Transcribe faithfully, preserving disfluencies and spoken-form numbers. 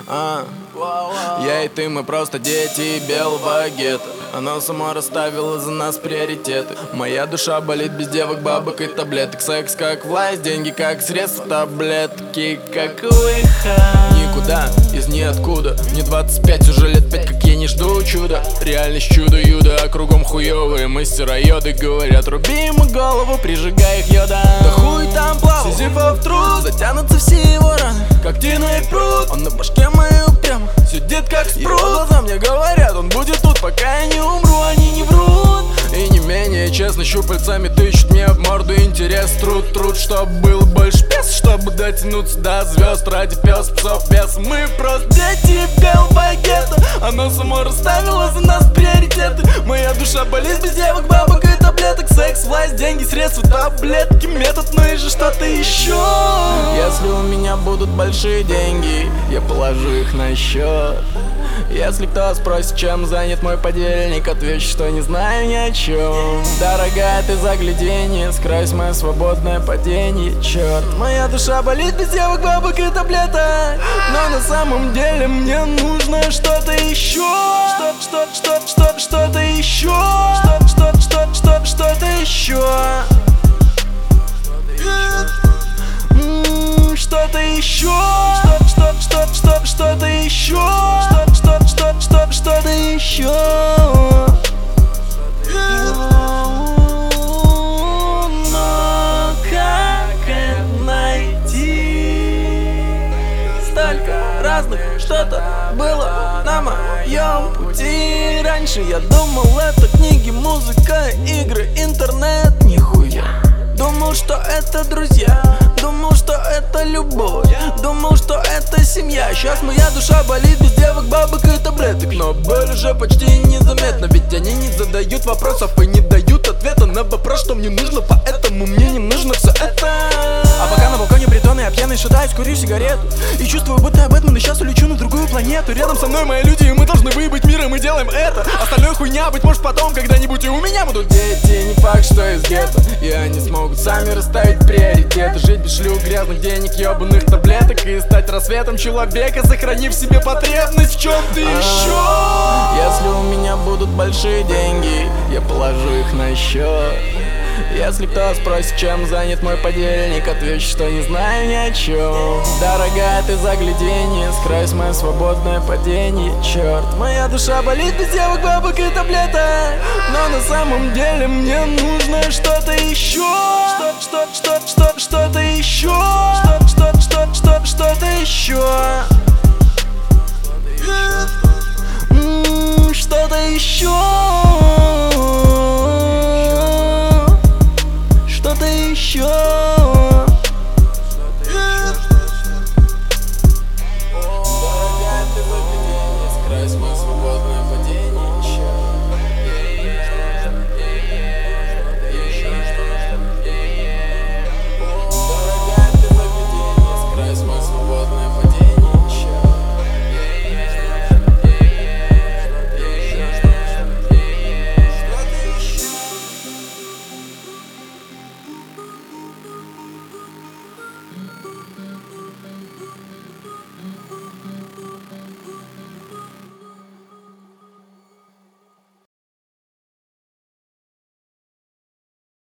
А, я и ты, мы просто дети белого гетто. Оно само расставило за нас приоритеты. Моя душа болит без девок, бабок и таблеток. Секс как власть, деньги как средства, таблетки как выход. Никуда из ниоткуда. Мне двадцать пять, уже лет пять, как я не жду чуда. Реальность чудо-юдо, а кругом хуёвые мастера йоды. Говорят, руби ему голову, прижигай их йода. Да хуй там плавал, Сизифов труд. Затянутся все его раны, как Тина и пруд. Он на башке мою прямо сидит как спрут. Его глаза мне говорят, он будет тут, пока я не умру, они не врут. И не менее честно, щупальцами тычут мне в морду интерес. Труд, труд, чтоб был больше пес, чтобы дотянуться до звезд. Ради пес, псов, бес. Мы просто дети белого гетто. Оно само расставило за нас приоритеты. Моя душа болит без девок, бабок и таблеток. Секс, власть, деньги, средства, таблетки, метод, ну и же что-то еще. Если у меня будут большие деньги, я положу их на счет. Если кто спросит, чем занят мой подельник, отвечу, что не знаю ни о чем. Дорогая, ты загляденье, скрась мое свободное падение. Черт, моя душа болит без девок, бабок и таблеток. Но на самом деле мне нужно что-то еще. Что, что, что, что, что-то еще. Что, что, что, что, что-то еще. Что-то еще. Что, что, что, что, что-то еще. Что, что, что, что, что-то еще. Но как это найти? Столько разных что-то было на моем пути. Раньше я думал, это книги, музыка, игры, интернет. Нихуя. Думал, что это друзья, думал, что это любовь, думал, что это семья. Сейчас моя душа болит без девок, бабок и таблеток. Но боль уже почти незаметна, ведь они не задают вопросов и не дают ответа на вопрос, что мне нужно, поэтому мне не нужно все это. А пока на балконе притоны, я пьяный шатаюсь, курю сигарету и чувствую, будто я Бэтмен, и сейчас улечу на другую планету. Рядом со мной мои люди, и мы должны выебать мир, и мы делаем это. Остальное хуйня, быть может потом, когда-нибудь и у меня будут дети. Не факт, что из гетто, и они смогут сами расставить приоритеты. Жить без шлюх, грязных денег, ебаных таблеток, и стать рассветом человека, сохранив в себе потребность в чем-то еще. Если у меня будут большие деньги, я положу их на счет. Если кто спросит, чем занят мой подельник, отвечу, что не знаю ни о чем. Дорогая, ты загляденье, скрась мое свободное падение. Черт, моя душа болит без девок, бабок и таблеток. Но на самом деле мне нужно что-то еще. Что, что, что, что, что-то еще. Что, что, что, что, что-то еще. М-м, что-то еще. Что-то еще.